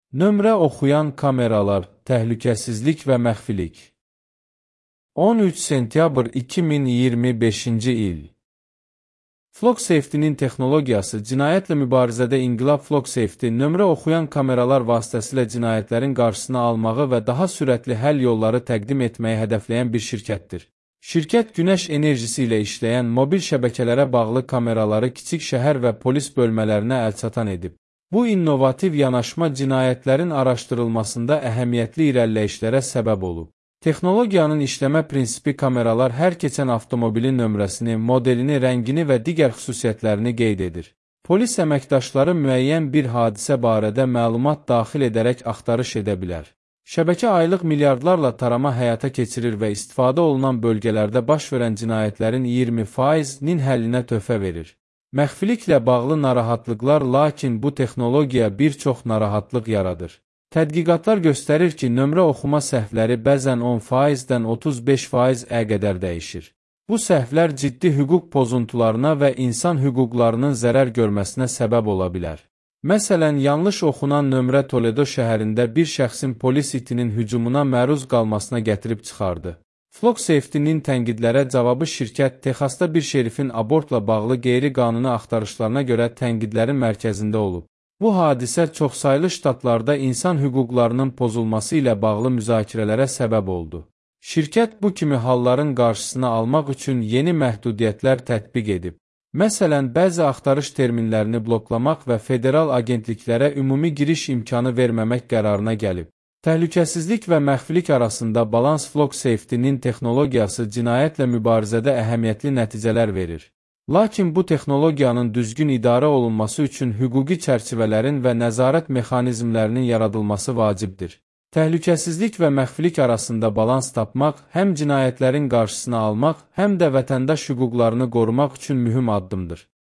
Nömrə oxuyan kameralar, təhlükəsizlik və məxfilik. 13 sentyabr 2025-ci il. FlogSafety-nin texnologiyası cinayətlə mübarizədə İnqilab FlogSafety nömrə oxuyan kameralar vasitəsilə cinayətlərin qarşısını almağı və daha sürətli həll yolları təqdim etməyi hədəfləyən bir şirkətdir. Şirkət günəş enerjisi ilə işləyən mobil şəbəkələrə bağlı kameraları kiçik şəhər və polis bölmələrinə əlçatan edib. Bu innovativ yanaşma cinayətlərin araşdırılmasında əhəmiyyətli irəliləyişlərə səbəb olub. Texnologiyanın işləmə prinsipi kameralar hər keçən avtomobilin nömrəsini, modelini, rəngini və digər xüsusiyyətlərini qeyd edir. Polis əməkdaşları müəyyən bir hadisə barədə məlumat daxil edərək axtarış edə bilər. Şəbəkə aylıq milyardlarla tarama həyata keçirir və istifadə olunan bölgələrdə baş verən cinayətlərin 20%-nin həllinə töhfə verir. Məxfiliklə bağlı narahatlıqlar, lakin bu texnologiya bir çox narahatlıq yaradır. Tədqiqatlar göstərir ki, nömrə oxuma səhvləri bəzən 10%-dən 35%-ə qədər dəyişir. Bu səhvlər ciddi hüquq pozuntularına və insan hüquqlarının zərər görməsinə səbəb ola bilər. Məsələn, yanlış oxunan nömrə Toledo şəhərində bir şəxsin polis itinin hücumuna məruz qalmasına gətirib çıxardı. FlogSafety-nin tənqidlərə cavabı şirkət Texasda bir şerifin abortla bağlı qeyri-qanuni axtarışlarına görə tənqidlərin mərkəzində olub. Bu hadisə çoxsaylı ştatlarda insan hüquqlarının pozulması ilə bağlı müzakirələrə səbəb oldu. Şirkət bu kimi halların qarşısını almaq üçün yeni məhdudiyyətlər tətbiq edib. Məsələn, bəzi axtarış terminlərini bloklamaq və federal agentliklərə ümumi giriş imkanı verməmək qərarına gəlib. Təhlükəsizlik və məxfilik arasında balans FlogSafety-nin texnologiyası cinayətlə mübarizədə əhəmiyyətli nəticələr verir. Lakin bu texnologiyanın düzgün idarə olunması üçün hüquqi çərçivələrin və nəzarət mexanizmlərinin yaradılması vacibdir. Təhlükəsizlik və məxfilik arasında balans tapmaq həm cinayətlərin qarşısını almaq, həm də vətəndaş hüquqlarını qorumaq üçün mühüm addımdır.